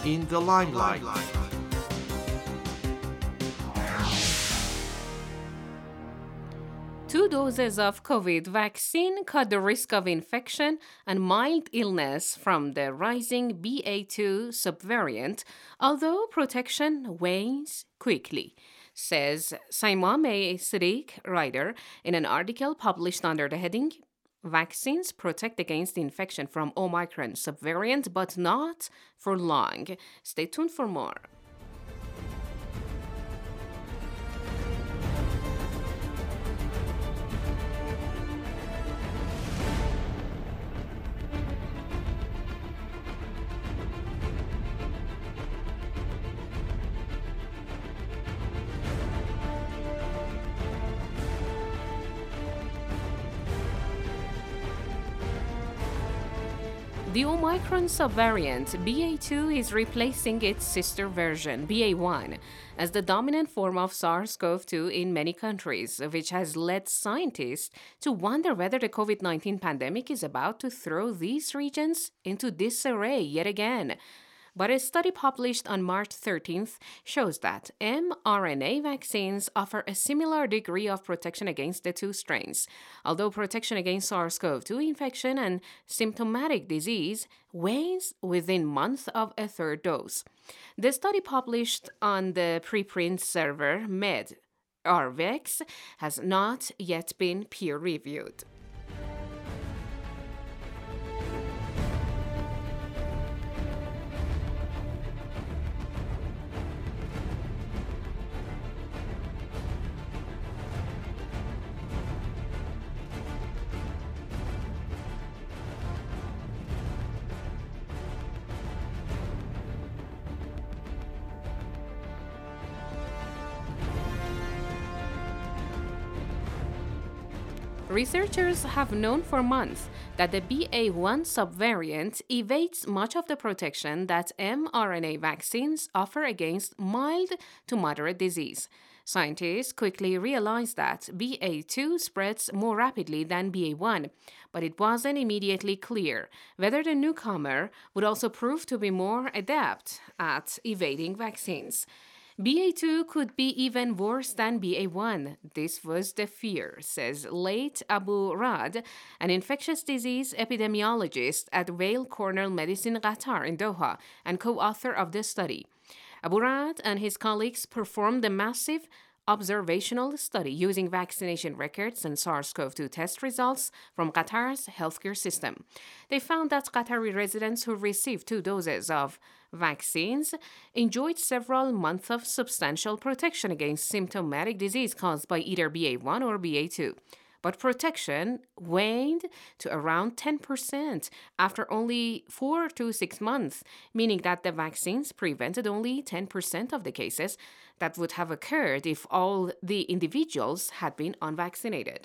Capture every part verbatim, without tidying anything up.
in the limelight. Two doses of COVID vaccine cut the risk of infection and mild illness from the rising B A two subvariant, although protection wanes quickly, says Saimame Siddiq, writer, in an article published under the heading Vaccines protect against infection from Omicron subvariant, but not for long. Stay tuned for more. The Omicron subvariant B A two is replacing its sister version, B A one, as the dominant form of SARS-CoV two in many countries, which has led scientists to wonder whether the COVID nineteen pandemic is about to throw these regions into disarray yet again. But a study published on March thirteenth shows that mRNA vaccines offer a similar degree of protection against the two strains, although protection against SARS-CoV two infection and symptomatic disease wanes within months of a third dose. The study published on the preprint server medRxiv has not yet been peer-reviewed. Researchers have known for months that the B A one subvariant evades much of the protection that mRNA vaccines offer against mild to moderate disease. Scientists quickly realized that B A two spreads more rapidly than B A one, but it wasn't immediately clear whether the newcomer would also prove to be more adept at evading vaccines. B A two could be even worse than B A one. This was the fear, says Layth Abu Rad, an infectious disease epidemiologist at Weill Cornell Medicine Qatar in Doha and co-author of the study. Abu Rad and his colleagues performed a massive observational study using vaccination records and SARS-CoV two test results from Qatar's healthcare system. They found that Qatari residents who received two doses of vaccines enjoyed several months of substantial protection against symptomatic disease caused by either B A one or B A two. But protection waned to around ten percent after only four to six months, meaning that the vaccines prevented only ten percent of the cases that would have occurred if all the individuals had been unvaccinated.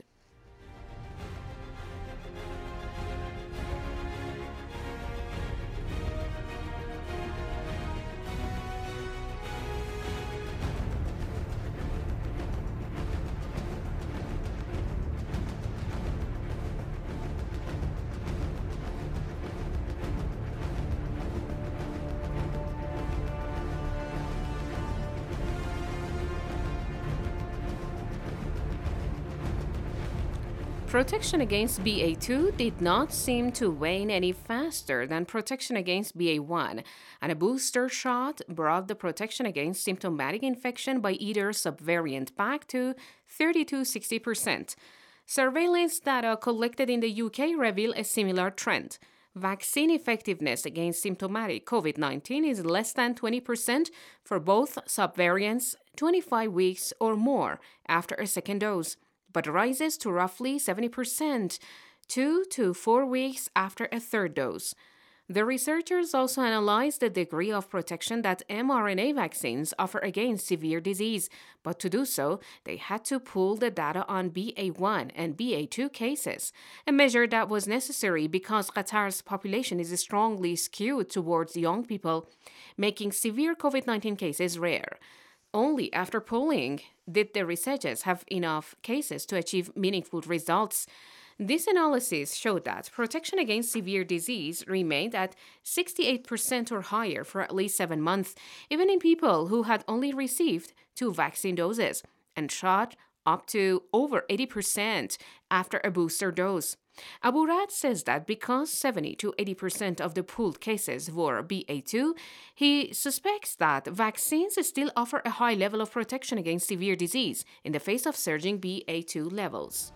Protection against B A two did not seem to wane any faster than protection against B A one, and a booster shot brought the protection against symptomatic infection by either subvariant back to thirty to sixty percent. Surveillance data collected in the U K reveal a similar trend. Vaccine effectiveness against symptomatic COVID nineteen is less than twenty percent for both subvariants twenty-five weeks or more after a second dose, but rises to roughly seventy percent two to four weeks after a third dose. The researchers also analyzed the degree of protection that mRNA vaccines offer against severe disease, but to do so, they had to pool the data on B A one and B A two cases, a measure that was necessary because Qatar's population is strongly skewed towards young people, making severe COVID nineteen cases rare. Only after polling did the researchers have enough cases to achieve meaningful results. This analysis showed that protection against severe disease remained at sixty-eight percent or higher for at least seven months, even in people who had only received two vaccine doses, and shot up to over eighty percent after a booster dose. Aburad says that because seventy to eighty percent of the pooled cases were B A two, he suspects that vaccines still offer a high level of protection against severe disease in the face of surging B A two levels.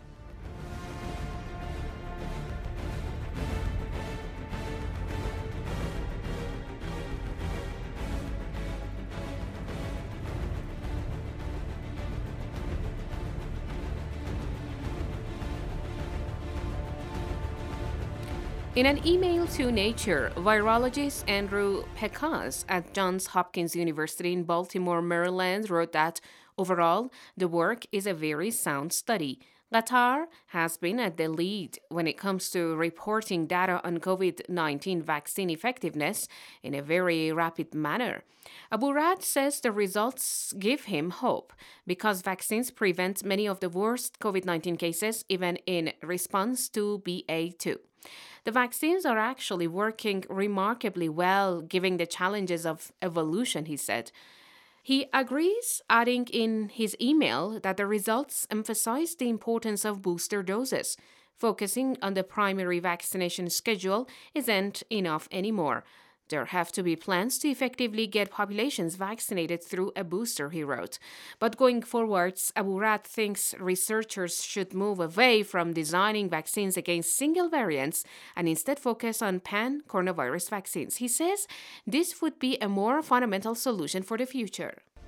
In an email to Nature, virologist Andrew Pekas at Johns Hopkins University in Baltimore, Maryland, wrote that overall, the work is a very sound study. Qatar has been at the lead when it comes to reporting data on COVID nineteen vaccine effectiveness in a very rapid manner. Aburad says the results give him hope because vaccines prevent many of the worst COVID nineteen cases, even in response to B A two. The vaccines are actually working remarkably well, given the challenges of evolution, he said. He agrees, adding in his email that the results emphasize the importance of booster doses. Focusing on the primary vaccination schedule isn't enough anymore. There have to be plans to effectively get populations vaccinated through a booster, he wrote. But going forwards, Aburad thinks researchers should move away from designing vaccines against single variants and instead focus on pan-coronavirus vaccines. He says this would be a more fundamental solution for the future.